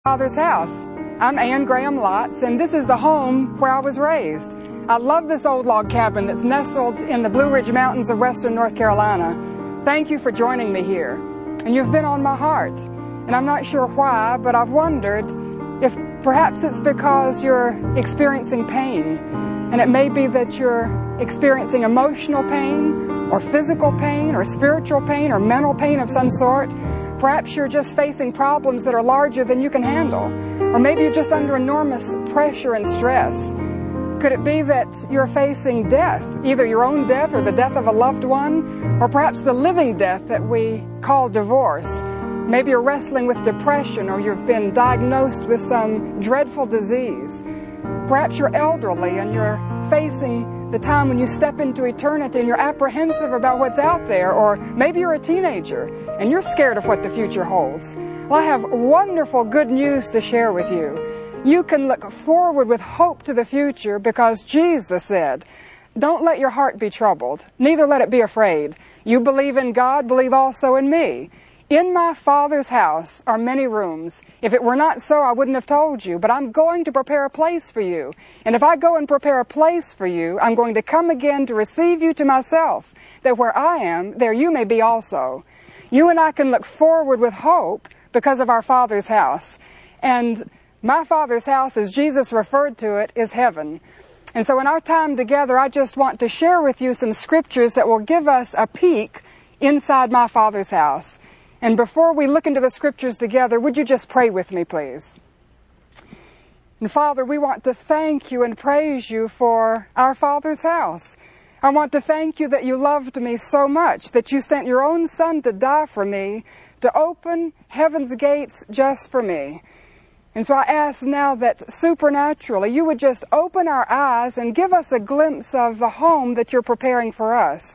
Father's house. I'm Ann Graham Lotz, and this is the home where I was raised. I love this old log cabin that's nestled in the Blue Ridge Mountains of western North Carolina. Thank you for joining me here. And you've been on my heart. And I'm not sure why, but I've wondered if perhaps it's because you're experiencing pain. And it may be that you're experiencing emotional pain, or physical pain, or spiritual pain, or mental pain of some sort. Perhaps you're just facing problems that are larger than you can handle. Or maybe you're just under enormous pressure and stress. Could it be that you're facing death, either your own death or the death of a loved one, or perhaps the living death that we call divorce? Maybe you're wrestling with depression, or you've been diagnosed with some dreadful disease. Perhaps you're elderly and you're facing the time when you step into eternity and you're apprehensive about what's out there, or maybe you're a teenager and you're scared of what the future holds. Well, I have wonderful good news to share with you. You can look forward with hope to the future because Jesus said, "Don't let your heart be troubled, neither let it be afraid. You believe in God, believe also in me. In my Father's house are many rooms. If it were not so, I wouldn't have told you, but I'm going to prepare a place for you. And if I go and prepare a place for you, I'm going to come again to receive you to myself, that where I am, there you may be also." You and I can look forward with hope because of our Father's house. And my Father's house, as Jesus referred to it, is heaven. And so in our time together, I just want to share with you some scriptures that will give us a peek inside my Father's house. And before we look into the scriptures together, would you just pray with me, please? And Father, we want to thank you and praise you for our Father's house. I want to thank you that you loved me so much, that you sent your own Son to die for me, to open heaven's gates just for me. And so I ask now that supernaturally you would just open our eyes and give us a glimpse of the home that you're preparing for us.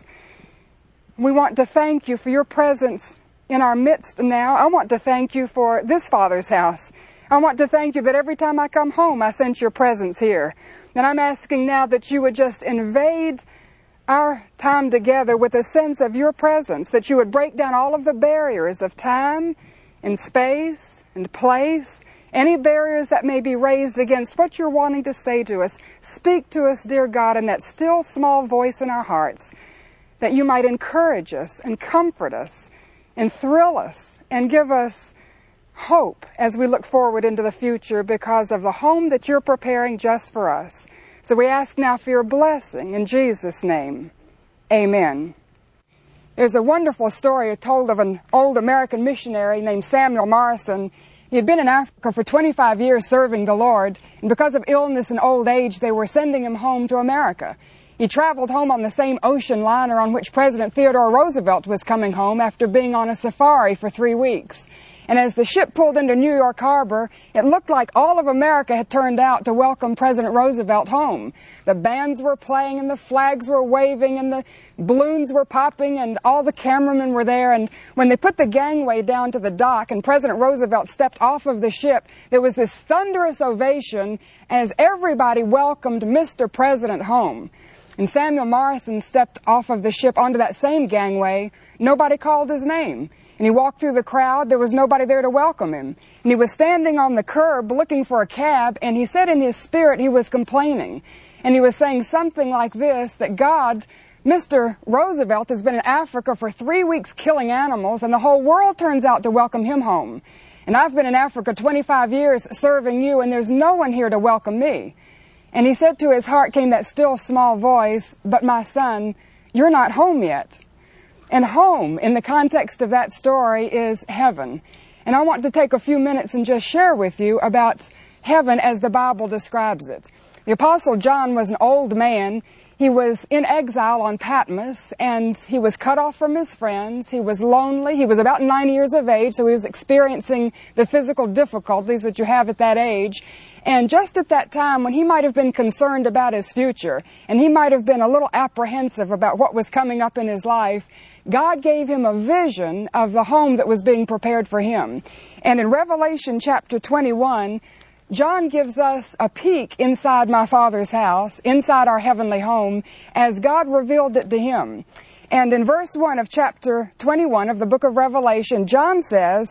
We want to thank you for your presence in our midst now. I want to thank you for this Father's house. I want to thank you that every time I come home, I sense your presence here. And I'm asking now that you would just invade our time together with a sense of your presence, that you would break down all of the barriers of time and space and place, any barriers that may be raised against what you're wanting to say to us. Speak to us, dear God, in that still small voice in our hearts, that you might encourage us and comfort us and thrill us and give us hope as we look forward into the future because of the home that you're preparing just for us. So we ask now for your blessing in Jesus' name. Amen. There's a wonderful story told of an old American missionary named Samuel Morrison. He had been in Africa for 25 years serving the Lord, and because of illness and old age, they were sending him home to America. He traveled home on the same ocean liner on which President Theodore Roosevelt was coming home after being on a safari for 3 weeks. And as the ship pulled into New York Harbor, it looked like all of America had turned out to welcome President Roosevelt home. The bands were playing and the flags were waving and the balloons were popping and all the cameramen were there. And when they put the gangway down to the dock and President Roosevelt stepped off of the ship, there was this thunderous ovation as everybody welcomed Mr. President home. And Samuel Morrison stepped off of the ship onto that same gangway. Nobody called his name. And he walked through the crowd. There was nobody there to welcome him. And he was standing on the curb looking for a cab, and he said in his spirit he was complaining. And he was saying something like this, that God, Mr. Roosevelt, has been in Africa for 3 weeks killing animals, and the whole world turns out to welcome him home. And I've been in Africa 25 years serving you, and there's no one here to welcome me. And he said to his heart came that still small voice, "But my son, you're not home yet." And home, in the context of that story, is heaven. And I want to take a few minutes and just share with you about heaven as the Bible describes it. The Apostle John was an old man. He was in exile on Patmos, and he was cut off from his friends. He was lonely. He was about 9 years of age, so he was experiencing the physical difficulties that you have at that age. And just at that time, when he might have been concerned about his future, and he might have been a little apprehensive about what was coming up in his life, God gave him a vision of the home that was being prepared for him. And in Revelation chapter 21, John gives us a peek inside my Father's house, inside our heavenly home, as God revealed it to him. And in verse 1 of chapter 21 of the book of Revelation, John says,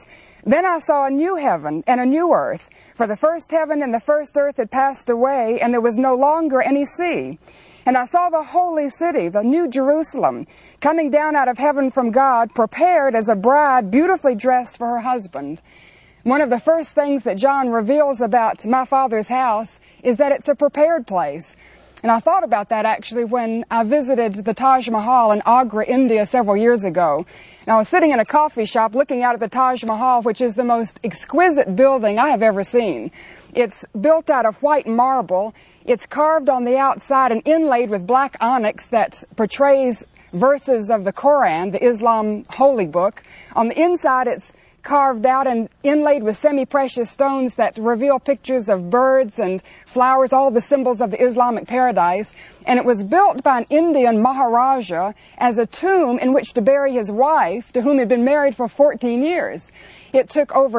Then I saw a new heaven and a new earth, for the first heaven and the first earth had passed away, and there was no longer any sea. And I saw the holy city, the new Jerusalem, coming down out of heaven from God, prepared as a bride beautifully dressed for her husband. One of the first things that John reveals about my Father's house is that it's a prepared place. And I thought about that actually when I visited the Taj Mahal in Agra, India several years ago. And I was sitting in a coffee shop looking out at the Taj Mahal, which is the most exquisite building I have ever seen. It's built out of white marble. It's carved on the outside and inlaid with black onyx that portrays verses of the Quran, the Islam holy book. On the inside, it's carved out and inlaid with semi-precious stones that reveal pictures of birds and flowers, all the symbols of the Islamic paradise. And it was built by an Indian Maharaja as a tomb in which to bury his wife, to whom he had been married for 14 years. It took over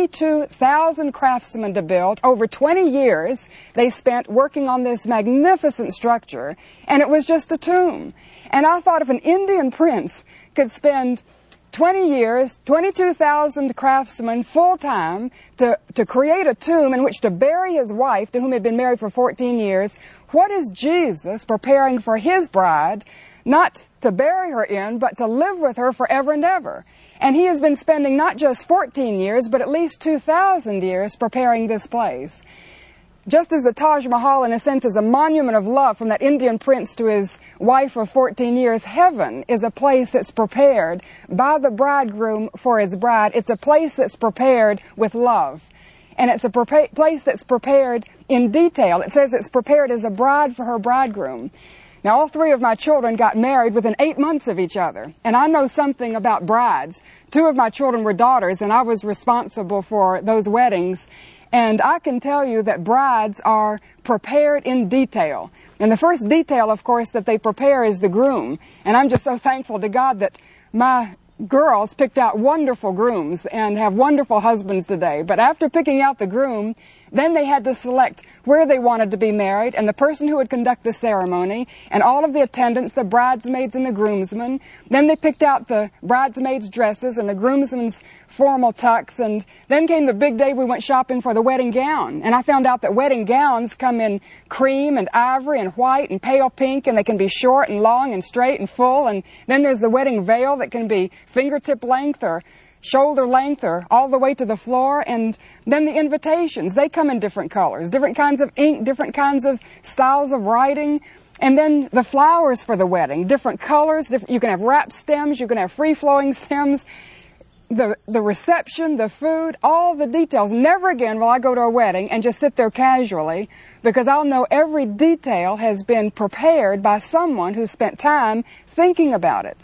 22,000 craftsmen to build. Over 20 years they spent working on this magnificent structure, and it was just a tomb. And I thought if an Indian prince could spend 20 years, 22,000 craftsmen full-time to create a tomb in which to bury his wife, to whom he had been married for 14 years, what is Jesus preparing for his bride, not to bury her in, but to live with her forever and ever? And he has been spending not just 14 years, but at least 2,000 years preparing this place. Just as the Taj Mahal, in a sense, is a monument of love from that Indian prince to his wife of 14 years, heaven is a place that's prepared by the bridegroom for his bride. It's a place that's prepared with love. And it's a place that's prepared in detail. It says it's prepared as a bride for her bridegroom. Now, all three of my children got married within 8 months of each other. And I know something about brides. 2 of my children were daughters, and I was responsible for those weddings. And I can tell you that brides are prepared in detail. And the first detail, of course, that they prepare is the groom. And I'm just so thankful to God that my girls picked out wonderful grooms and have wonderful husbands today. But after picking out the groom, then they had to select where they wanted to be married and the person who would conduct the ceremony and all of the attendants, the bridesmaids and the groomsmen. Then they picked out the bridesmaids' dresses and the groomsmen's formal tux. And then came the big day we went shopping for the wedding gown. And I found out that wedding gowns come in cream and ivory and white and pale pink, and they can be short and long and straight and full. And then there's the wedding veil that can be fingertip length or shoulder length or all the way to the floor. And then the invitations, they come in different colors, different kinds of ink, different kinds of styles of writing. And then the flowers for the wedding, different colors. You can have wrapped stems, you can have free-flowing stems. The reception, the food, all the details. Never again will I go to a wedding and just sit there casually, because I'll know every detail has been prepared by someone who spent time thinking about it.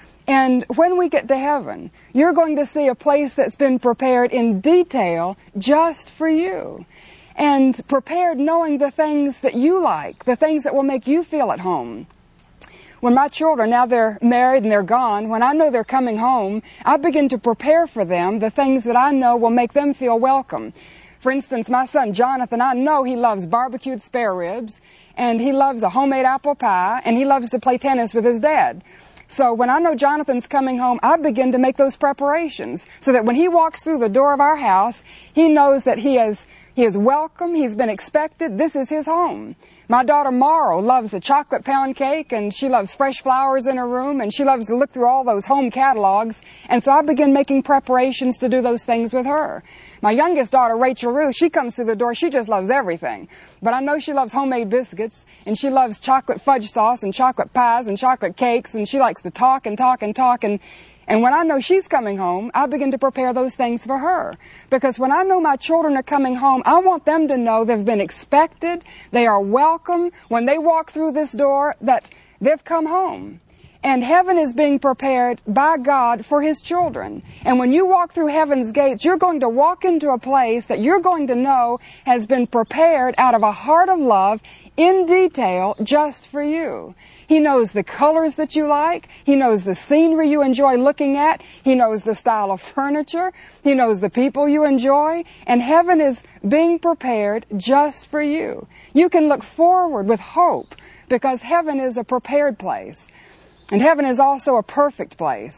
And when we get to heaven, you're going to see a place that's been prepared in detail just for you. And prepared knowing the things that you like, the things that will make you feel at home. When my children, now they're married and they're gone, when I know they're coming home, I begin to prepare for them the things that I know will make them feel welcome. For instance, my son Jonathan, I know he loves barbecued spare ribs, and he loves a homemade apple pie, and he loves to play tennis with his dad. So when I know Jonathan's coming home, I begin to make those preparations so that when he walks through the door of our house, he knows that he is welcome, he's been expected, this is his home. My daughter Morrow loves a chocolate pound cake, and she loves fresh flowers in her room, and she loves to look through all those home catalogs. And so I begin making preparations to do those things with her. My youngest daughter, Rachel Ruth, she comes through the door, she just loves everything. But I know she loves homemade biscuits, and she loves chocolate fudge sauce and chocolate pies and chocolate cakes, and she likes to talk and talk and talk. And when I know she's coming home, I begin to prepare those things for her. Because when I know my children are coming home, I want them to know they've been expected, they are welcome. When they walk through this door, that they've come home. And heaven is being prepared by God for His children. And when you walk through heaven's gates, you're going to walk into a place that you're going to know has been prepared out of a heart of love in detail just for you. He knows the colors that you like. He knows the scenery you enjoy looking at. He knows the style of furniture. He knows the people you enjoy. And heaven is being prepared just for you. You can look forward with hope because heaven is a prepared place. And heaven is also a perfect place.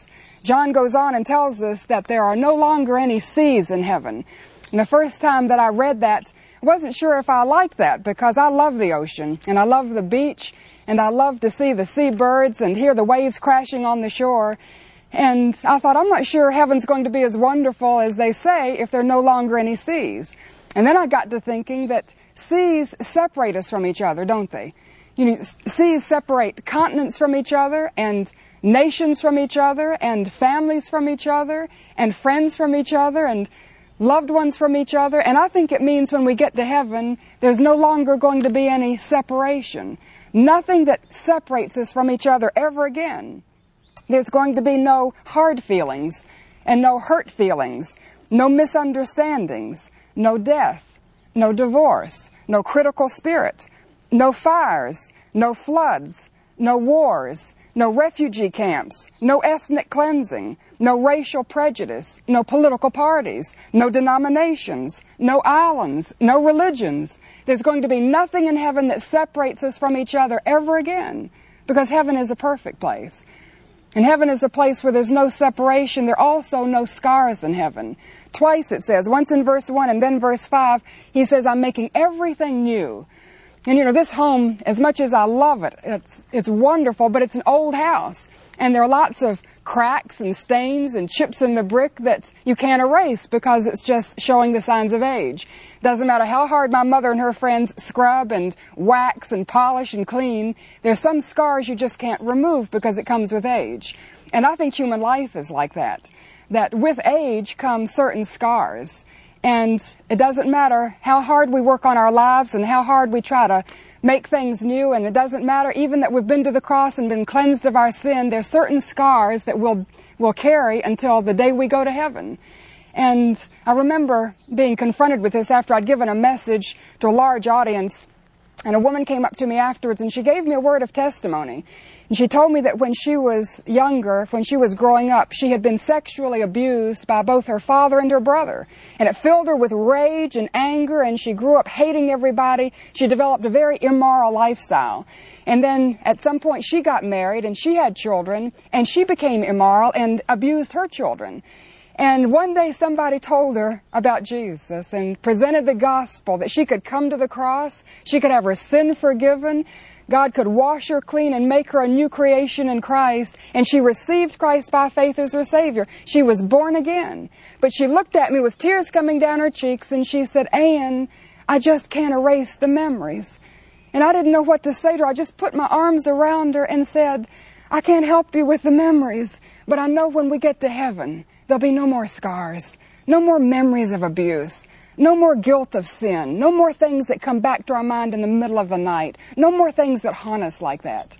John goes on and tells us that there are no longer any seas in heaven. And the first time that I read that, I wasn't sure if I liked that, because I love the ocean, and I love the beach, and I love to see the seabirds and hear the waves crashing on the shore. And I thought, I'm not sure heaven's going to be as wonderful as they say if there are no longer any seas. And then I got to thinking that seas separate us from each other, don't they? You know, seas separate continents from each other, and nations from each other, and families from each other, and friends from each other, and loved ones from each other. And I think it means when we get to heaven, there's no longer going to be any separation. Nothing that separates us from each other ever again. There's going to be no hard feelings, and no hurt feelings, no misunderstandings, no death, no divorce, no critical spirit, no fires, no floods, no wars, no refugee camps, no ethnic cleansing, no racial prejudice, no political parties, no denominations, no islands, no religions. There's going to be nothing in heaven that separates us from each other ever again, because heaven is a perfect place. And heaven is a place where there's no separation. There are also no scars in heaven. Twice it says, once in verse 1 and then verse 5, he says, I'm making everything new. And you know, this home, as much as I love it, it's wonderful, but it's an old house. And there are lots of cracks and stains and chips in the brick that you can't erase because it's just showing the signs of age. Doesn't matter how hard my mother and her friends scrub and wax and polish and clean, there's some scars you just can't remove because it comes with age. And I think human life is like that. That with age come certain scars. And it doesn't matter how hard we work on our lives and how hard we try to make things new, and it doesn't matter even that we've been to the cross and been cleansed of our sin, there's certain scars that we'll carry until the day we go to heaven. And I remember being confronted with this after I'd given a message to a large audience, and a woman came up to me afterwards and she gave me a word of testimony. And she told me that when she was younger, when she was growing up, she had been sexually abused by both her father and her brother. And it filled her with rage and anger, and she grew up hating everybody. She developed a very immoral lifestyle. And then at some point she got married and she had children, and she became immoral and abused her children. And one day somebody told her about Jesus and presented the gospel, that she could come to the cross, she could have her sin forgiven, God could wash her clean and make her a new creation in Christ, and she received Christ by faith as her Savior. She was born again. But she looked at me with tears coming down her cheeks, and she said, Ann, I just can't erase the memories. And I didn't know what to say to her. I just put my arms around her and said, I can't help you with the memories, but I know when we get to heaven, there'll be no more scars, no more memories of abuse, no more guilt of sin, no more things that come back to our mind in the middle of the night, no more things that haunt us like that.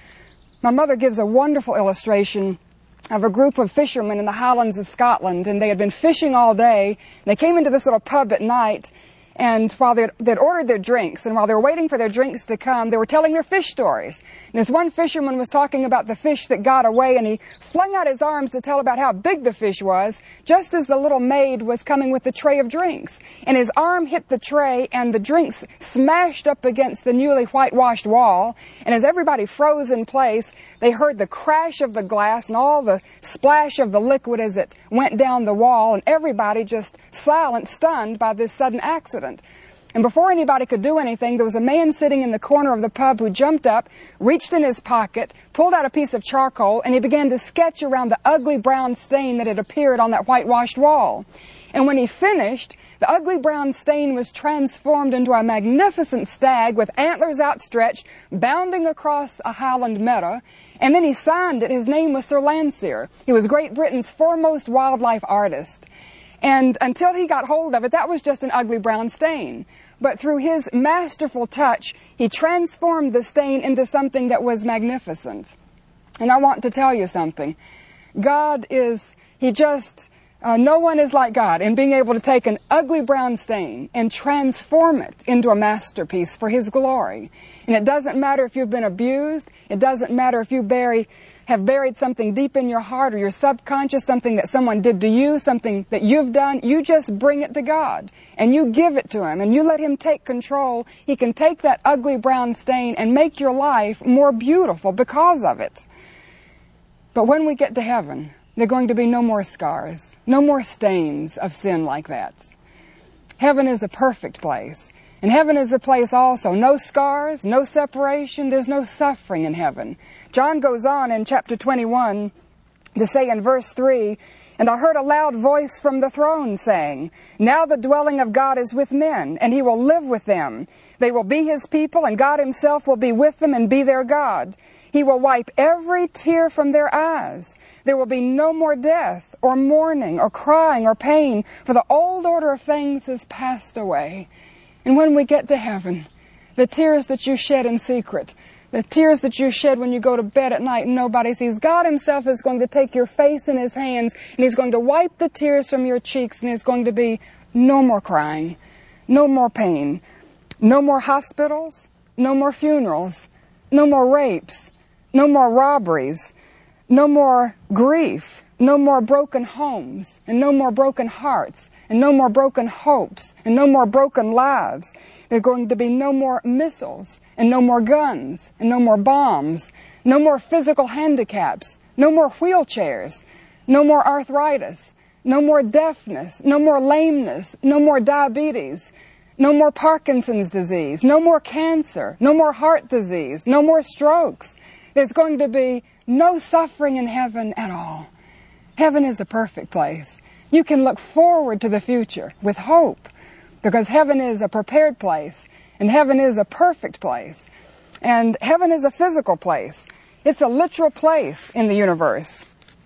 My mother gives a wonderful illustration of a group of fishermen in the Highlands of Scotland, and they had been fishing all day. They came into this little pub at night, and while they'd ordered their drinks, and while they were waiting for their drinks to come, they were telling their fish stories. And this one fisherman was talking about the fish that got away, and he flung out his arms to tell about how big the fish was, just as the little maid was coming with the tray of drinks. And his arm hit the tray, and the drinks smashed up against the newly whitewashed wall. And as everybody froze in place, they heard the crash of the glass and all the splash of the liquid as it went down the wall, and everybody just silent, stunned by this sudden accident. And before anybody could do anything, there was a man sitting in the corner of the pub who jumped up, reached in his pocket, pulled out a piece of charcoal, and he began to sketch around the ugly brown stain that had appeared on that whitewashed wall. And when he finished, the ugly brown stain was transformed into a magnificent stag with antlers outstretched, bounding across a highland meadow. And then he signed it. His name was Sir Landseer. He was Great Britain's foremost wildlife artist. And until he got hold of it, that was just an ugly brown stain. But through his masterful touch, he transformed the stain into something that was magnificent. And I want to tell you something. God is, no one is like God in being able to take an ugly brown stain and transform it into a masterpiece for His glory. And it doesn't matter if you've been abused. It doesn't matter if you have buried something deep in your heart or your subconscious, something that someone did to you, something that you've done. You just bring it to God and you give it to Him and you let Him take control. He can take that ugly brown stain and make your life more beautiful because of it. But when we get to heaven, There are going to be no more scars, no more stains of sin like that. Heaven is a perfect place. And heaven is a place also, no scars, no separation, there's no suffering in heaven. John goes on in chapter 21 to say in verse 3, "And I heard a loud voice from the throne saying, 'Now the dwelling of God is with men, and he will live with them. They will be his people, and God himself will be with them and be their God. He will wipe every tear from their eyes. There will be no more death, or mourning, or crying, or pain, for the old order of things has passed away.'" And when we get to heaven, the tears that you shed in secret, the tears that you shed when you go to bed at night and nobody sees, God himself is going to take your face in his hands and he's going to wipe the tears from your cheeks, and there's going to be no more crying, no more pain, no more hospitals, no more funerals, no more rapes, no more robberies, no more grief, no more broken homes, and no more broken hearts, and no more broken hopes, and no more broken lives. There are going to be no more missiles, and no more guns, and no more bombs, no more physical handicaps, no more wheelchairs, no more arthritis, no more deafness, no more lameness, no more diabetes, no more Parkinson's disease, no more cancer, no more heart disease, no more strokes. There's going to be no suffering in heaven at all. Heaven is a perfect place. You can look forward to the future with hope, because heaven is a prepared place, and heaven is a perfect place. And heaven is a physical place. It's a literal place in the universe.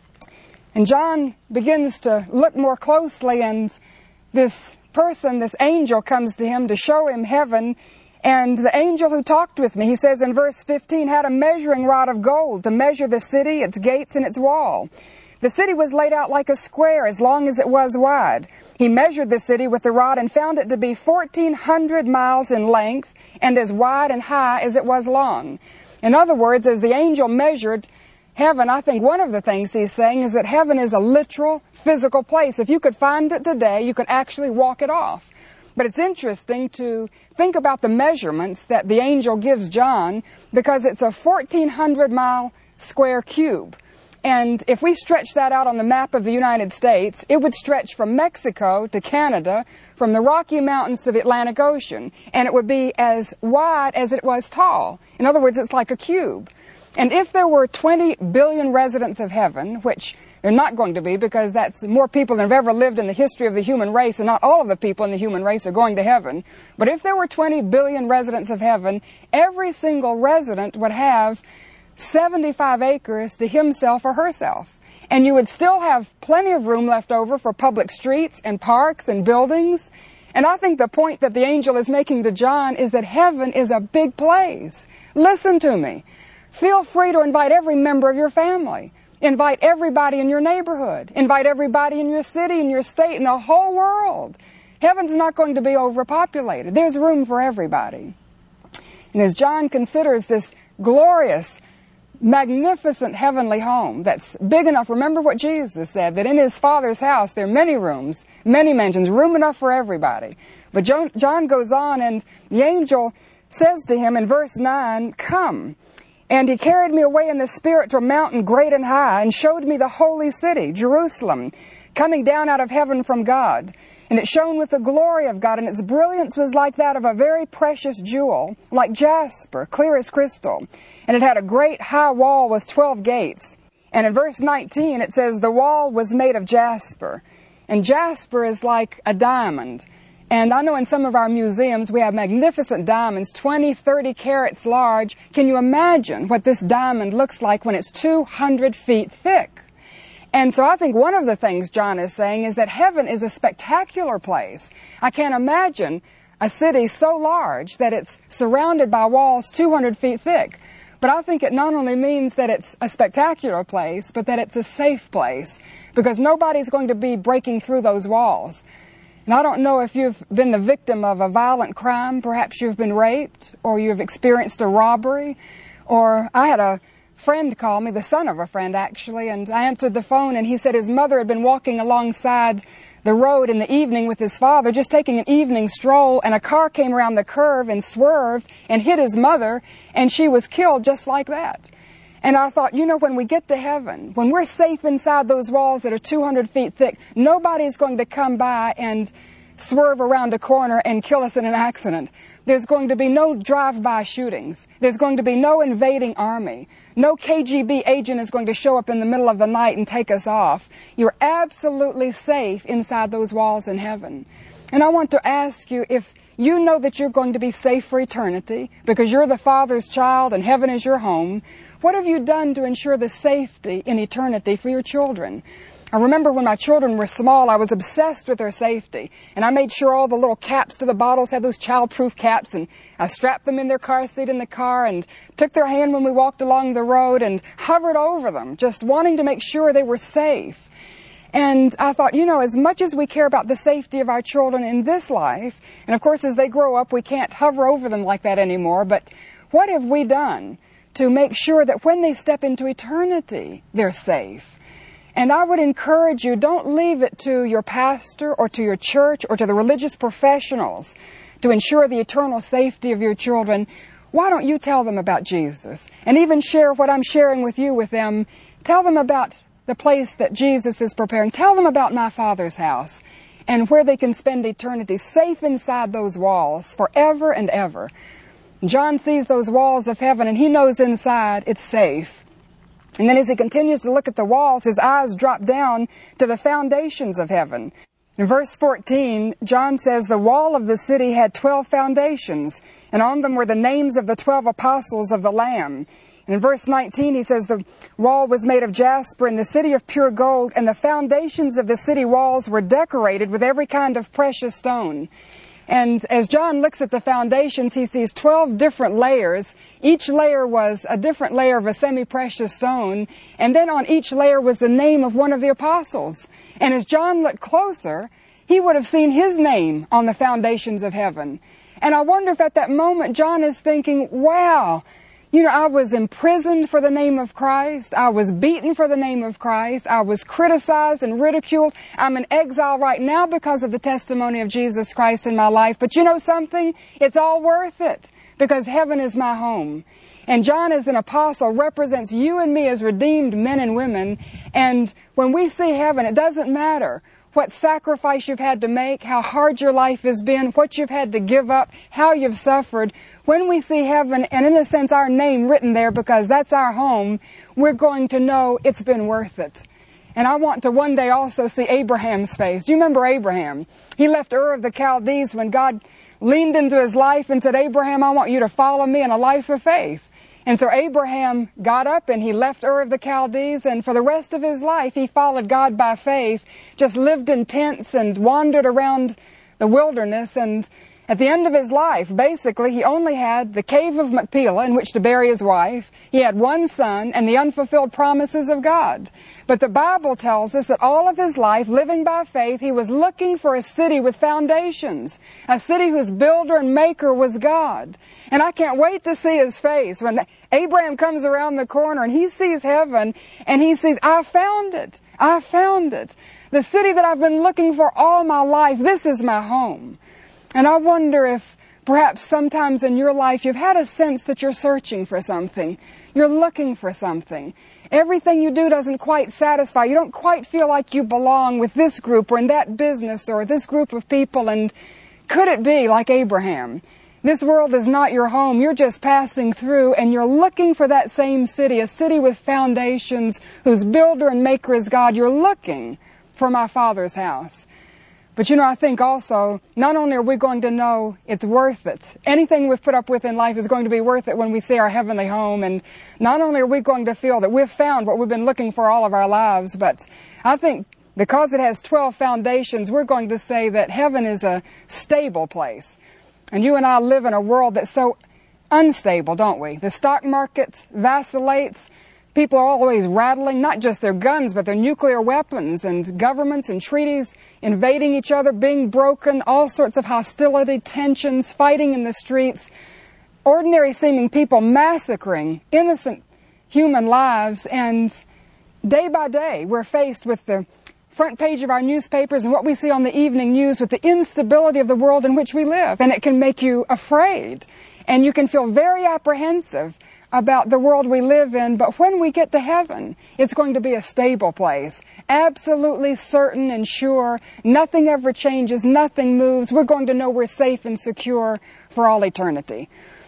And John begins to look more closely, and this person, this angel, comes to him to show him heaven. And the angel who talked with me, he says in verse 15, had a measuring rod of gold to measure the city, its gates, and its wall. The city was laid out like a square, as long as it was wide. He measured the city with the rod and found it to be 1,400 miles in length and as wide and high as it was long. In other words, as the angel measured heaven, I think one of the things he's saying is that heaven is a literal, physical place. If you could find it today, you could actually walk it off. But it's interesting to think about the measurements that the angel gives John, because it's a 1,400-mile square cube. And if we stretch that out on the map of the United States, it would stretch from Mexico to Canada, from the Rocky Mountains to the Atlantic Ocean, and it would be as wide as it was tall. In other words, it's like a cube. And if there were 20 billion residents of heaven, which they're not going to be, because that's more people than have ever lived in the history of the human race, and not all of the people in the human race are going to heaven. But if there were 20 billion residents of heaven, every single resident would have 75 acres to himself or herself. And you would still have plenty of room left over for public streets and parks and buildings. And I think the point that the angel is making to John is that heaven is a big place. Listen to me. Feel free to invite every member of your family. Invite everybody in your neighborhood. Invite everybody in your city, in your state, in the whole world. Heaven's not going to be overpopulated. There's room for everybody. And as John considers this glorious, magnificent heavenly home that's big enough, remember what Jesus said, that in his Father's house there are many rooms, many mansions, room enough for everybody. But John goes on, and the angel says to him in verse 9, "Come." And he carried me away in the Spirit to a mountain great and high, and showed me the holy city, Jerusalem, coming down out of heaven from God. And it shone with the glory of God, and its brilliance was like that of a very precious jewel, like jasper, clear as crystal. And it had a great high wall with 12 gates. And in verse 19 it says, the wall was made of jasper. And jasper is like a diamond. And I know in some of our museums we have magnificent diamonds, 20, 30 carats large. Can you imagine what this diamond looks like when it's 200 feet thick? And so I think one of the things John is saying is that heaven is a spectacular place. I can't imagine a city so large that it's surrounded by walls 200 feet thick. But I think it not only means that it's a spectacular place, but that it's a safe place, because nobody's going to be breaking through those walls. And I don't know if you've been the victim of a violent crime. Perhaps you've been raped, or you've experienced a robbery. Or I had a friend call me, the son of a friend actually, and I answered the phone, and he said his mother had been walking alongside the road in the evening with his father, just taking an evening stroll, and a car came around the curve and swerved and hit his mother, and she was killed just like that. And I thought, when we get to heaven, when we're safe inside those walls that are 200 feet thick, nobody's going to come by and swerve around a corner and kill us in an accident. There's going to be no drive-by shootings. There's going to be no invading army. No KGB agent is going to show up in the middle of the night and take us off. You're absolutely safe inside those walls in heaven. And I want to ask you, if you know that you're going to be safe for eternity because you're the Father's child and heaven is your home, what have you done to ensure the safety in eternity for your children? I remember when my children were small, I was obsessed with their safety. And I made sure all the little caps to the bottles had those child-proof caps, and I strapped them in their car seat in the car and took their hand when we walked along the road and hovered over them, just wanting to make sure they were safe. And I thought, as much as we care about the safety of our children in this life, and of course as they grow up we can't hover over them like that anymore, but what have we done to make sure that when they step into eternity, they're safe? And I would encourage you, don't leave it to your pastor or to your church or to the religious professionals to ensure the eternal safety of your children. Why don't you tell them about Jesus? And even share what I'm sharing with you with them. Tell them about the place that Jesus is preparing. Tell them about my Father's house and where they can spend eternity safe inside those walls forever and ever. John sees those walls of heaven and he knows inside it's safe. And then as he continues to look at the walls, his eyes drop down to the foundations of heaven. In verse 14, John says, the wall of the city had 12 foundations, and on them were the names of the 12 apostles of the Lamb. And in verse 19, he says, the wall was made of jasper and the city of pure gold, and the foundations of the city walls were decorated with every kind of precious stone. And as John looks at the foundations, he sees 12 different layers. Each layer was a different layer of a semi-precious stone. And then on each layer was the name of one of the apostles. And as John looked closer, he would have seen his name on the foundations of heaven. And I wonder if at that moment John is thinking, wow, I was imprisoned for the name of Christ. I was beaten for the name of Christ. I was criticized and ridiculed. I'm in exile right now because of the testimony of Jesus Christ in my life. But you know something? It's all worth it because heaven is my home. And John, as an apostle, represents you and me as redeemed men and women. And when we see heaven, it doesn't matter what sacrifice you've had to make, how hard your life has been, what you've had to give up, how you've suffered. When we see heaven, and in a sense our name written there because that's our home, we're going to know it's been worth it. And I want to one day also see Abraham's face. Do you remember Abraham? He left Ur of the Chaldees when God leaned into his life and said, Abraham, I want you to follow me in a life of faith. And so Abraham got up and he left Ur of the Chaldees, and for the rest of his life he followed God by faith, just lived in tents and wandered around the wilderness. And at the end of his life, basically, he only had the cave of Machpelah in which to bury his wife. He had one son and the unfulfilled promises of God. But the Bible tells us that all of his life, living by faith, he was looking for a city with foundations, a city whose builder and maker was God. And I can't wait to see his face when Abraham comes around the corner and he sees heaven and he sees, I found it. I found it. The city that I've been looking for all my life, this is my home. And I wonder if perhaps sometimes in your life you've had a sense that you're searching for something. You're looking for something. Everything you do doesn't quite satisfy. You don't quite feel like you belong with this group or in that business or this group of people. And could it be like Abraham? This world is not your home. You're just passing through and you're looking for that same city, a city with foundations whose builder and maker is God. You're looking for my Father's house. But I think also, not only are we going to know it's worth it, anything we've put up with in life is going to be worth it when we see our heavenly home. And not only are we going to feel that we've found what we've been looking for all of our lives, but I think because it has 12 foundations, we're going to say that heaven is a stable place. And you and I live in a world that's so unstable, don't we? The stock market vacillates. People are always rattling, not just their guns, but their nuclear weapons, and governments and treaties invading each other, being broken, all sorts of hostility, tensions, fighting in the streets, ordinary seeming people massacring innocent human lives. And day by day, we're faced with the front page of our newspapers and what we see on the evening news with the instability of the world in which we live. And it can make you afraid, and you can feel very apprehensive about the world we live in, but when we get to heaven, it's going to be a stable place. Absolutely certain and sure. Nothing ever changes. Nothing moves. We're going to know we're safe and secure for all eternity.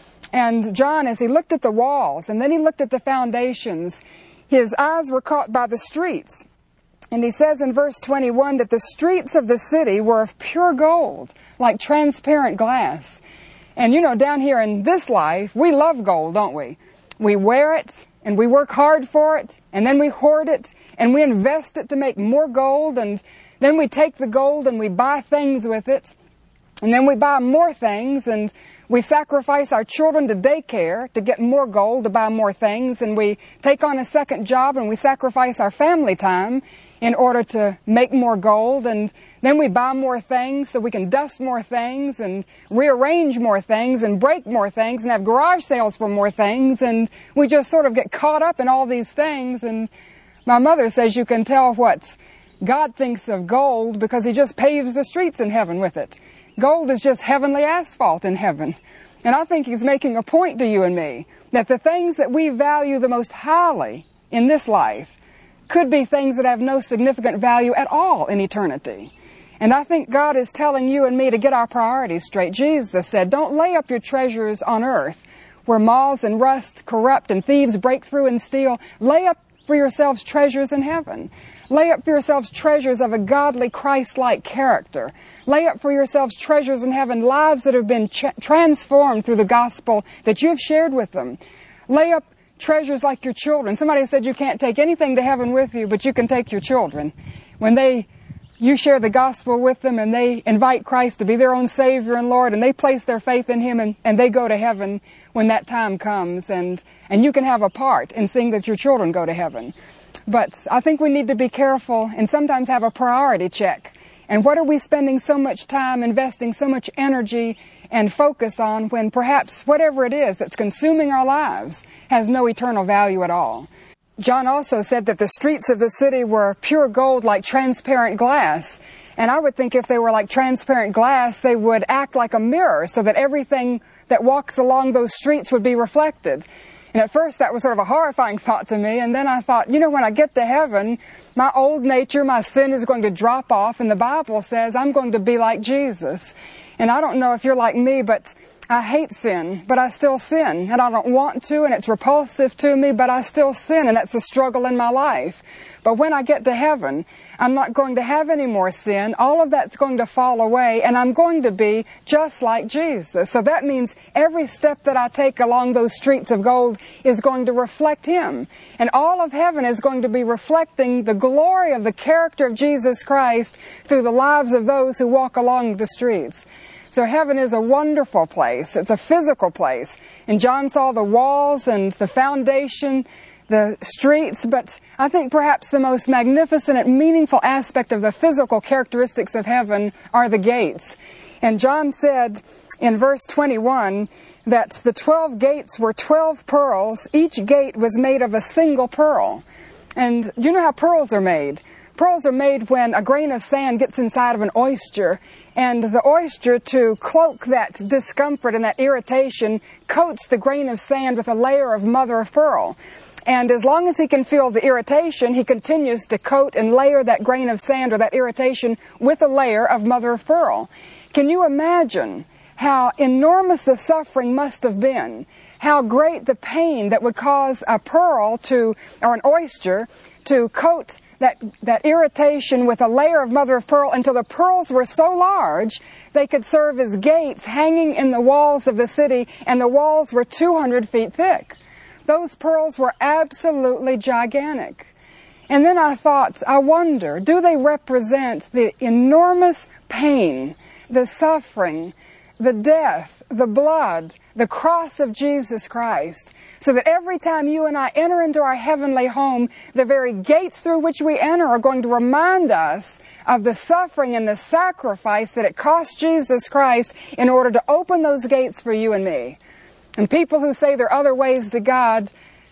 And John, as he looked at the walls and then he looked at the foundations, his eyes were caught by the streets. And he says in verse 21 that the streets of the city were of pure gold, like transparent glass. And you know, down here in this life, we love gold, don't we? We wear it, and we work hard for it, and then we hoard it, and we invest it to make more gold, and then we take the gold and we buy things with it, and then we buy more things, and we sacrifice our children to daycare to get more gold, to buy more things, and we take on a second job and we sacrifice our family time in order to make more gold, and then we buy more things so we can dust more things and rearrange more things and break more things and have garage sales for more things, and we just sort of get caught up in all these things. And my mother says you can tell what God thinks of gold because he just paves the streets in heaven with it. Gold is just heavenly asphalt in heaven. And I think he's making a point to you and me that the things that we value the most highly in this life could be things that have no significant value at all in eternity. And I think God is telling you and me to get our priorities straight. Jesus said, don't lay up your treasures on earth where moths and rust corrupt and thieves break through and steal. Lay up for yourselves treasures in heaven. Lay up for yourselves treasures of a godly, Christ-like character. Lay up for yourselves treasures in heaven, lives that have been transformed through the gospel that you've shared with them. Lay up treasures like your children. Somebody said you can't take anything to heaven with you, but you can take your children. When you share the gospel with them and they invite Christ to be their own Savior and Lord, and they place their faith in Him, and they go to heaven when that time comes, and you can have a part in seeing that your children go to heaven. But I think we need to be careful and sometimes have a priority check. And what are we spending so much time, investing so much energy and focus on when perhaps whatever it is that's consuming our lives has no eternal value at all? John also said that the streets of the city were pure gold like transparent glass. And I would think if they were like transparent glass, they would act like a mirror so that everything that walks along those streets would be reflected. And at first that was sort of a horrifying thought to me. And then I thought, you know, when I get to heaven, my old nature, my sin is going to drop off. And the Bible says I'm going to be like Jesus. And I don't know if you're like me, but I hate sin, but I still sin. And I don't want to, and it's repulsive to me, but I still sin, and that's a struggle in my life. But when I get to heaven, I'm not going to have any more sin. All of that's going to fall away, and I'm going to be just like Jesus. So that means every step that I take along those streets of gold is going to reflect Him. And all of heaven is going to be reflecting the glory of the character of Jesus Christ through the lives of those who walk along the streets. So heaven is a wonderful place. It's a physical place. And John saw the walls and the foundation, the streets, but I think perhaps the most magnificent and meaningful aspect of the physical characteristics of heaven are the gates. And John said in verse 21 that the 12 gates were 12 pearls. Each gate was made of a single pearl. And you know how pearls are made? Pearls are made when a grain of sand gets inside of an oyster, and the oyster, to cloak that discomfort and that irritation, coats the grain of sand with a layer of mother of pearl. And as long as he can feel the irritation, he continues to coat and layer that grain of sand or that irritation with a layer of mother of pearl. Can you imagine how enormous the suffering must have been? How great the pain that would cause a pearl or an oyster to coat that irritation with a layer of mother of pearl until the pearls were so large they could serve as gates hanging in the walls of the city, and the walls were 200 feet thick. Those pearls were absolutely gigantic. And then I thought, I wonder, do they represent the enormous pain, the suffering, the death, the blood, the cross of Jesus Christ, so that every time you and I enter into our heavenly home, the very gates through which we enter are going to remind us of the suffering and the sacrifice that it cost Jesus Christ in order to open those gates for you and me. And people who say there are other ways to God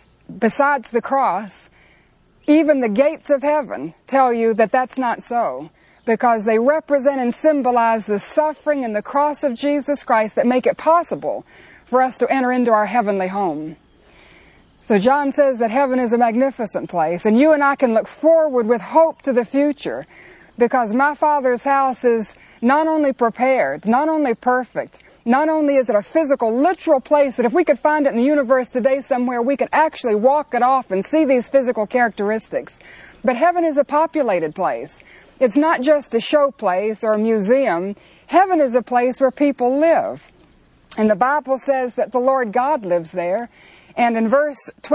besides the cross, even the gates of heaven tell you that that's not so, because they represent and symbolize the suffering and the cross of Jesus Christ that make it possible for us to enter into our heavenly home. So John says that heaven is a magnificent place, and you and I can look forward with hope to the future, because my Father's house is not only prepared, not only perfect, not only is it a physical, literal place that if we could find it in the universe today somewhere, we could actually walk it off and see these physical characteristics. But heaven is a populated place. It's not just a show place or a museum. Heaven is a place where people live. And the Bible says that the Lord God lives there. And in verse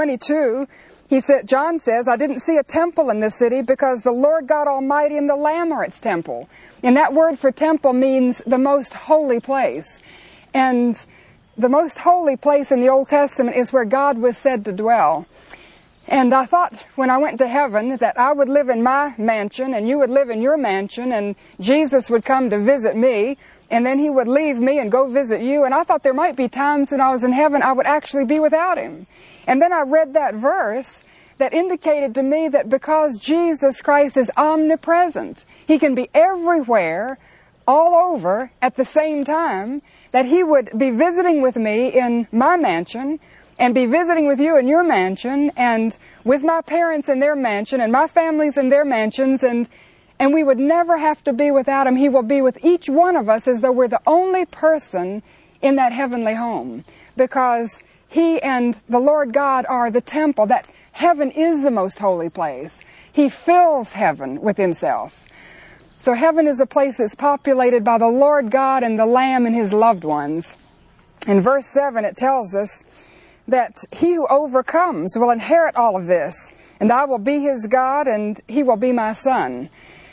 22, John says, I didn't see a temple in this city because the Lord God Almighty and the Lamb are its temple. And that word for temple means the most holy place. And the most holy place in the Old Testament is where God was said to dwell. And I thought when I went to heaven that I would live in my mansion and you would live in your mansion and Jesus would come to visit me and then he would leave me and go visit you. And I thought there might be times when I was in heaven I would actually be without him. And then I read that verse that indicated to me that because Jesus Christ is omnipresent, he can be everywhere, all over, at the same time, that he would be visiting with me in my mansion and be visiting with you in your mansion and with my parents in their mansion and my families in their mansions, and we would never have to be without him. He will be with each one of us as though we're the only person in that heavenly home, because he and the Lord God are the temple. That heaven is the most holy place. He fills heaven with himself. So heaven is a place that's populated by the Lord God and the Lamb and his loved ones. In verse 7 it tells us that he who overcomes will inherit all of this, and I will be his God and he will be my son.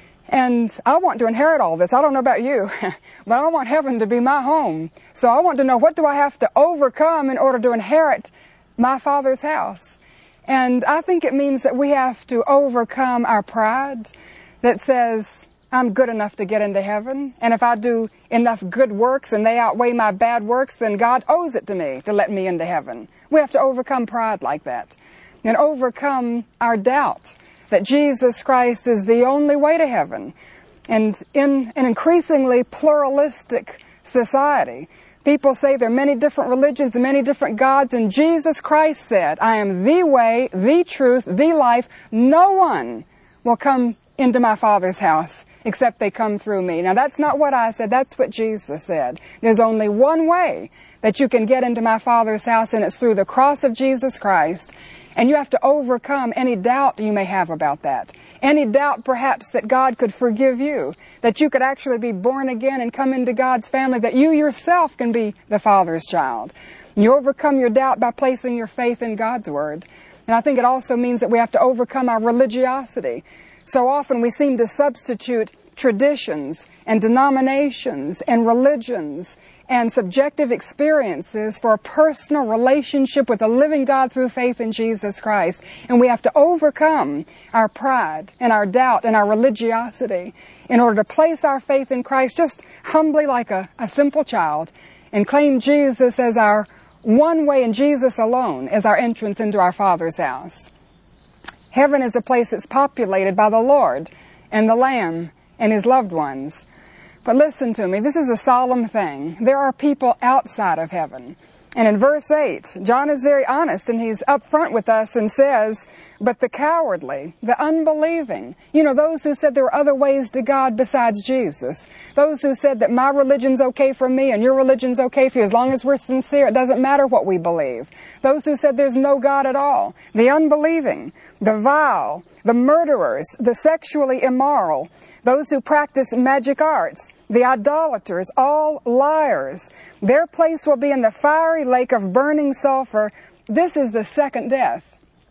And I want to inherit all this. I don't know about you, but I want heaven to be my home. So I want to know, what do I have to overcome in order to inherit my Father's house? And I think it means that we have to overcome our pride that says, I'm good enough to get into heaven, and if I do enough good works and they outweigh my bad works, then God owes it to me to let me into heaven. We have to overcome pride like that and overcome our doubt that Jesus Christ is the only way to heaven. And in an increasingly pluralistic society, people say there are many different religions and many different gods, and Jesus Christ said, I am the way, the truth, the life. No one will come into my Father's house except they come through me. Now that's not what I said, that's what Jesus said. There's only one way that you can get into my Father's house, and it's through the cross of Jesus Christ. And you have to overcome any doubt you may have about that. Any doubt perhaps that God could forgive you, that you could actually be born again and come into God's family, that you yourself can be the Father's child. You overcome your doubt by placing your faith in God's Word. And I think it also means that we have to overcome our religiosity. So often we seem to substitute traditions and denominations and religions and subjective experiences for a personal relationship with the living God through faith in Jesus Christ. And we have to overcome our pride and our doubt and our religiosity in order to place our faith in Christ just humbly like a simple child and claim Jesus as our one way and Jesus alone as our entrance into our Father's house. Heaven is a place that's populated by the Lord and the Lamb and his loved ones. But listen to me, this is a solemn thing. There are people outside of heaven. And in verse 8, John is very honest, and he's upfront with us and says, but the cowardly, the unbelieving, those who said there were other ways to God besides Jesus, those who said that my religion's okay for me and your religion's okay for you as long as we're sincere, it doesn't matter what we believe. Those who said there's no God at all, the unbelieving, the vile, the murderers, the sexually immoral, those who practice magic arts, the idolaters, all liars. Their place will be in the fiery lake of burning sulfur. This is the second death.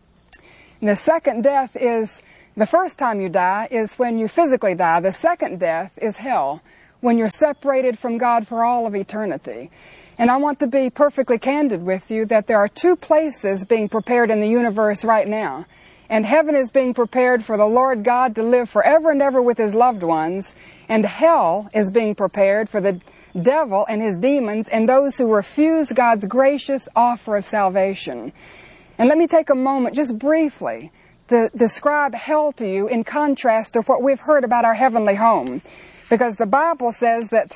And the second death is, the first time you die is when you physically die. The second death is hell, when you're separated from God for all of eternity. And I want to be perfectly candid with you that there are two places being prepared in the universe right now. And heaven is being prepared for the Lord God to live forever and ever with his loved ones. And hell is being prepared for the devil and his demons and those who refuse God's gracious offer of salvation. And let me take a moment just briefly to describe hell to you in contrast to what we've heard about our heavenly home. Because the Bible says that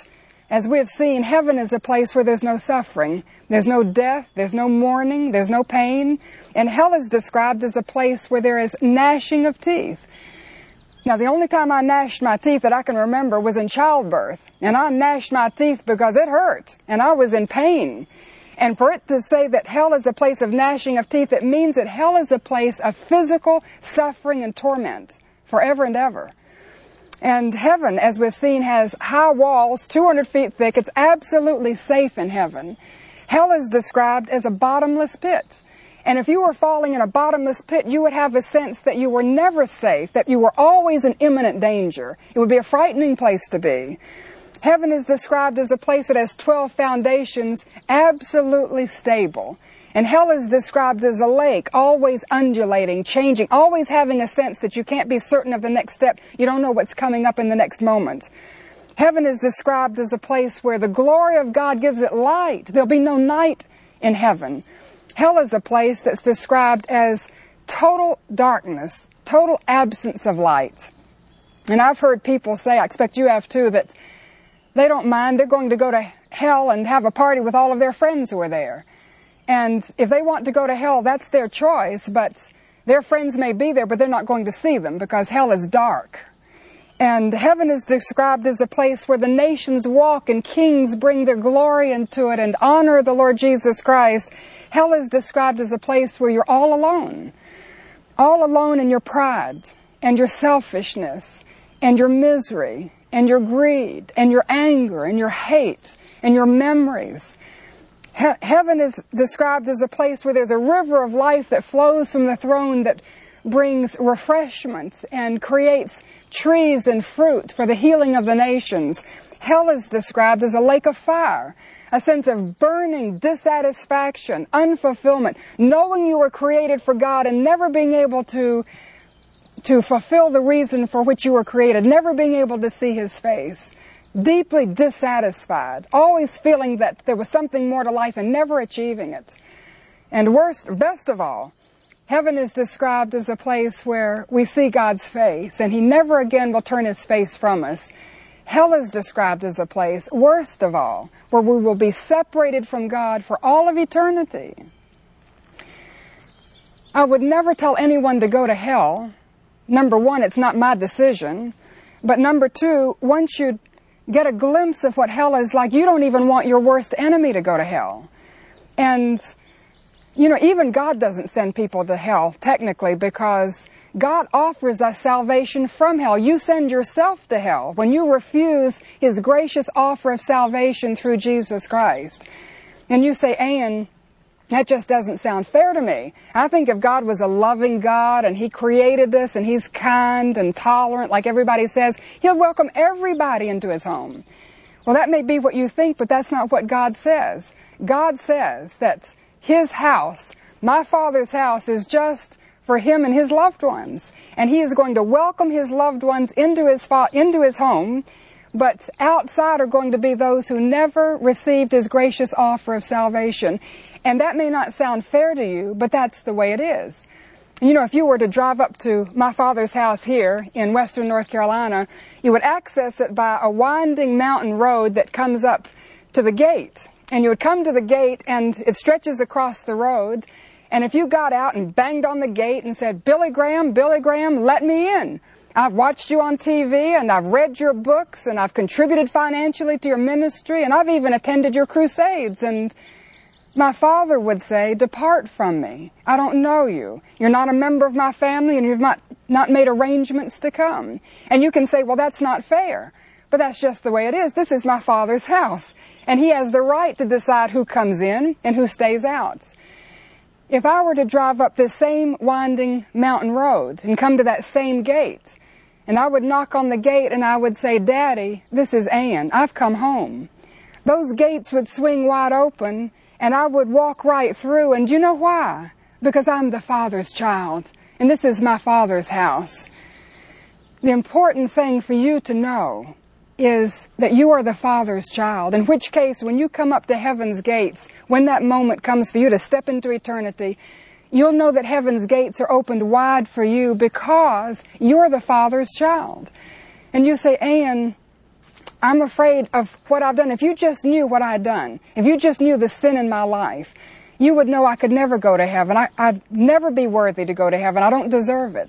As we have seen, heaven is a place where there's no suffering. There's no death, there's no mourning, there's no pain. And hell is described as a place where there is gnashing of teeth. Now, the only time I gnashed my teeth that I can remember was in childbirth. And I gnashed my teeth because it hurt, and I was in pain. And for it to say that hell is a place of gnashing of teeth, it means that hell is a place of physical suffering and torment forever and ever. And heaven, as we've seen, has high walls, 200 feet thick. It's absolutely safe in heaven. Hell is described as a bottomless pit. And if you were falling in a bottomless pit, you would have a sense that you were never safe, that you were always in imminent danger. It would be a frightening place to be. Heaven is described as a place that has 12 foundations, absolutely stable. And hell is described as a lake, always undulating, changing, always having a sense that you can't be certain of the next step. You don't know what's coming up in the next moment. Heaven is described as a place where the glory of God gives it light. There'll be no night in heaven. Hell is a place that's described as total darkness, total absence of light. And I've heard people say, I expect you have too, that they don't mind. They're going to go to hell and have a party with all of their friends who are there. And if they want to go to hell, that's their choice, but their friends may be there, but they're not going to see them because hell is dark. And heaven is described as a place where the nations walk and kings bring their glory into it and honor the Lord Jesus Christ. Hell is described as a place where you're all alone in your pride and your selfishness and your misery and your greed and your anger and your hate and your memories. Heaven is described as a place where there's a river of life that flows from the throne that brings refreshment and creates trees and fruit for the healing of the nations. Hell is described as a lake of fire, a sense of burning dissatisfaction, unfulfillment, knowing you were created for God and never being able to fulfill the reason for which you were created, never being able to see His face. Deeply dissatisfied, always feeling that there was something more to life and never achieving it. And best of all, heaven is described as a place where we see God's face and He never again will turn His face from us. Hell is described as a place, worst of all, where we will be separated from God for all of eternity. I would never tell anyone to go to hell. Number one, it's not my decision. But number two, once you get a glimpse of what hell is like, you don't even want your worst enemy to go to hell. And, even God doesn't send people to hell, technically, because God offers us salvation from hell. You send yourself to hell when you refuse His gracious offer of salvation through Jesus Christ. And you say, Ann, that just doesn't sound fair to me. I think if God was a loving God and He created us and He's kind and tolerant, like everybody says, He'll welcome everybody into His home. Well, that may be what you think, but that's not what God says. God says that His house, my Father's house, is just for Him and His loved ones. And He is going to welcome His loved ones into His home, but outside are going to be those who never received His gracious offer of salvation. And that may not sound fair to you, but that's the way it is. If you were to drive up to my father's house here in western North Carolina, you would access it by a winding mountain road that comes up to the gate. And you would come to the gate and it stretches across the road. And if you got out and banged on the gate and said, Billy Graham, let me in. I've watched you on TV and I've read your books and I've contributed financially to your ministry and I've even attended your crusades. And my father would say, depart from me. I don't know you. You're not a member of my family and you've not made arrangements to come. And you can say, well, that's not fair. But that's just the way it is. This is my Father's house. And He has the right to decide who comes in and who stays out. If I were to drive up this same winding mountain road and come to that same gate, and I would knock on the gate and I would say, Daddy, this is Ann. I've come home. Those gates would swing wide open and I would walk right through. And do you know why? Because I'm the Father's child. And this is my Father's house. The important thing for you to know is that you are the Father's child. In which case, when you come up to heaven's gates, when that moment comes for you to step into eternity, you'll know that heaven's gates are opened wide for you because you're the Father's child. And you say, Ann, I'm afraid of what I've done. If you just knew what I'd done, if you just knew the sin in my life, you would know I could never go to heaven. I'd never be worthy to go to heaven. I don't deserve it.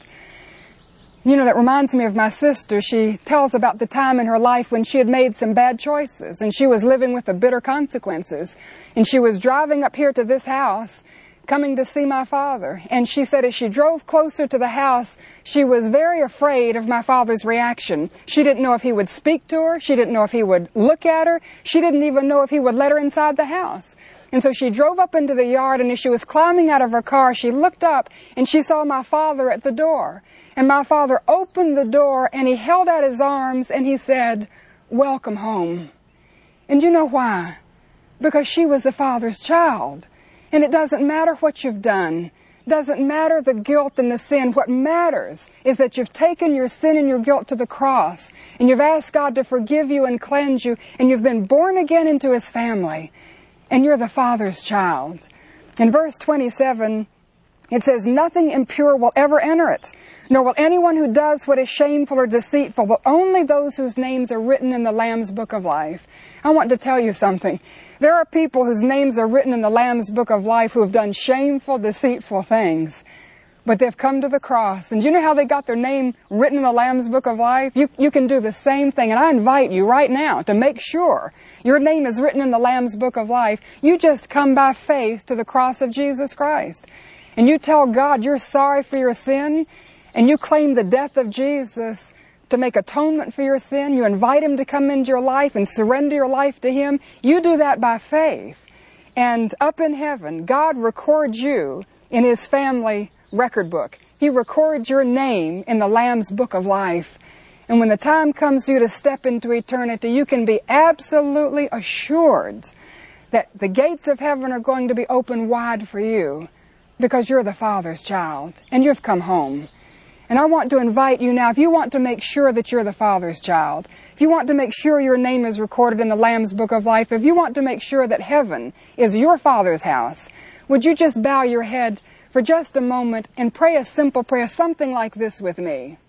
You know, that reminds me of my sister. She tells about the time in her life when she had made some bad choices and she was living with the bitter consequences. And she was driving up here to this house, coming to see my father. And she said as she drove closer to the house, she was very afraid of my father's reaction. She didn't know if he would speak to her. She didn't know if he would look at her. She didn't even know if he would let her inside the house. And so she drove up into the yard, and as she was climbing out of her car, she looked up and she saw my father at the door. And my father opened the door and he held out his arms and he said, "Welcome home." And you know why? Because she was the Father's child. And it doesn't matter what you've done. It doesn't matter the guilt and the sin. What matters is that you've taken your sin and your guilt to the cross. And you've asked God to forgive you and cleanse you. And you've been born again into His family. And you're the Father's child. In verse 27, it says, "Nothing impure will ever enter it, nor will anyone who does what is shameful or deceitful, but only those whose names are written in the Lamb's Book of Life." I want to tell you something. There are people whose names are written in the Lamb's Book of Life who have done shameful, deceitful things, but they've come to the cross. And you know how they got their name written in the Lamb's Book of Life? You can do the same thing. And I invite you right now to make sure your name is written in the Lamb's Book of Life. You just come by faith to the cross of Jesus Christ. And you tell God you're sorry for your sin, and you claim the death of Jesus to make atonement for your sin. You invite Him to come into your life and surrender your life to Him. You do that by faith. And up in heaven, God records you in His family record book. He records your name in the Lamb's Book of Life. And when the time comes for you to step into eternity, you can be absolutely assured that the gates of heaven are going to be open wide for you, because you're the Father's child and you've come home. And I want to invite you now, if you want to make sure that you're the Father's child, if you want to make sure your name is recorded in the Lamb's Book of Life, if you want to make sure that heaven is your Father's house, would you just bow your head for just a moment and pray a simple prayer, something like this with me?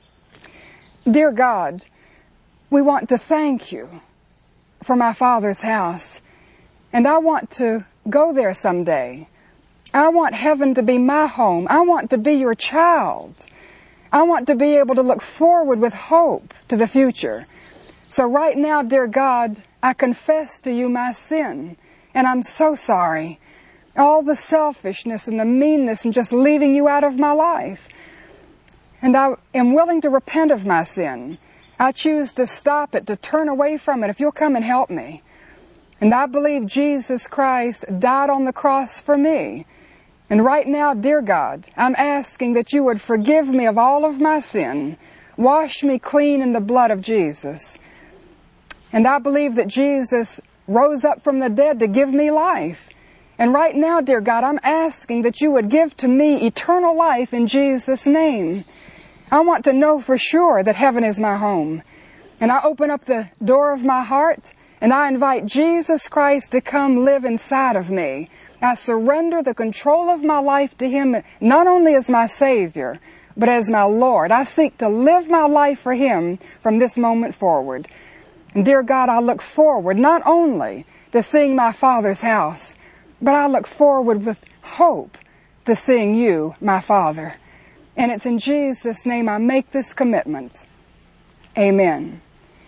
Dear God, we want to thank you for my Father's house, and I want to go there someday. I want heaven to be my home. I want to be your child. I want to be able to look forward with hope to the future. So right now, dear God, I confess to you my sin, and I'm so sorry. All the selfishness and the meanness and just leaving you out of my life. And I am willing to repent of my sin. I choose to stop it, to turn away from it, if you'll come and help me. And I believe Jesus Christ died on the cross for me. And right now, dear God, I'm asking that you would forgive me of all of my sin. Wash me clean in the blood of Jesus. And I believe that Jesus rose up from the dead to give me life. And right now, dear God, I'm asking that you would give to me eternal life in Jesus' name. I want to know for sure that heaven is my home. And I open up the door of my heart, and I invite Jesus Christ to come live inside of me. I surrender the control of my life to Him, not only as my Savior, but as my Lord. I seek to live my life for Him from this moment forward. And dear God, I look forward not only to seeing my Father's house, but I look forward with hope to seeing you, my Father. And it's in Jesus' name I make this commitment. Amen.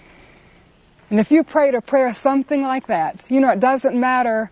And if you prayed a prayer something like that, you know, it doesn't matter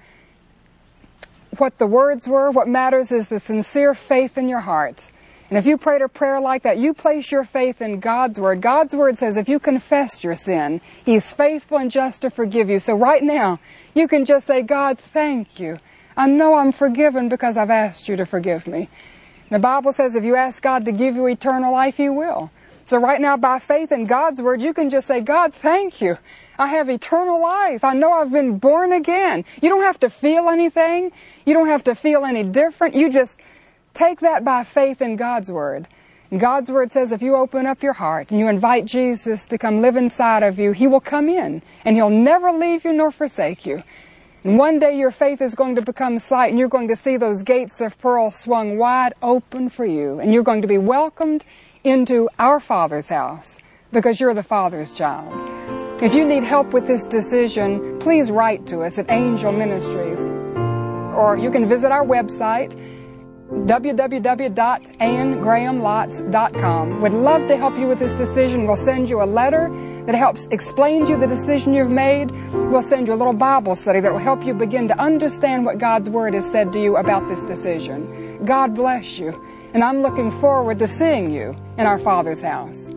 what the words were. What matters is the sincere faith in your heart. And if you prayed a prayer like that, you place your faith in God's Word. God's Word says if you confess your sin, He's faithful and just to forgive you. So right now, you can just say, God, thank you. I know I'm forgiven because I've asked you to forgive me. The Bible says if you ask God to give you eternal life, He will. So right now, by faith in God's Word, you can just say, God, thank you. I have eternal life. I know I've been born again. You don't have to feel anything. You don't have to feel any different. You just take that by faith in God's Word. And God's Word says if you open up your heart and you invite Jesus to come live inside of you, He will come in and He'll never leave you nor forsake you. And one day your faith is going to become sight, and you're going to see those gates of pearl swung wide open for you. And you're going to be welcomed into our Father's house because you're the Father's child. If you need help with this decision, please write to us at Angel Ministries. Or you can visit our website, www.AnnGrahamLotz.com. We'd love to help you with this decision. We'll send you a letter that helps explain to you the decision you've made. We'll send you a little Bible study that will help you begin to understand what God's Word has said to you about this decision. God bless you, and I'm looking forward to seeing you in our Father's house.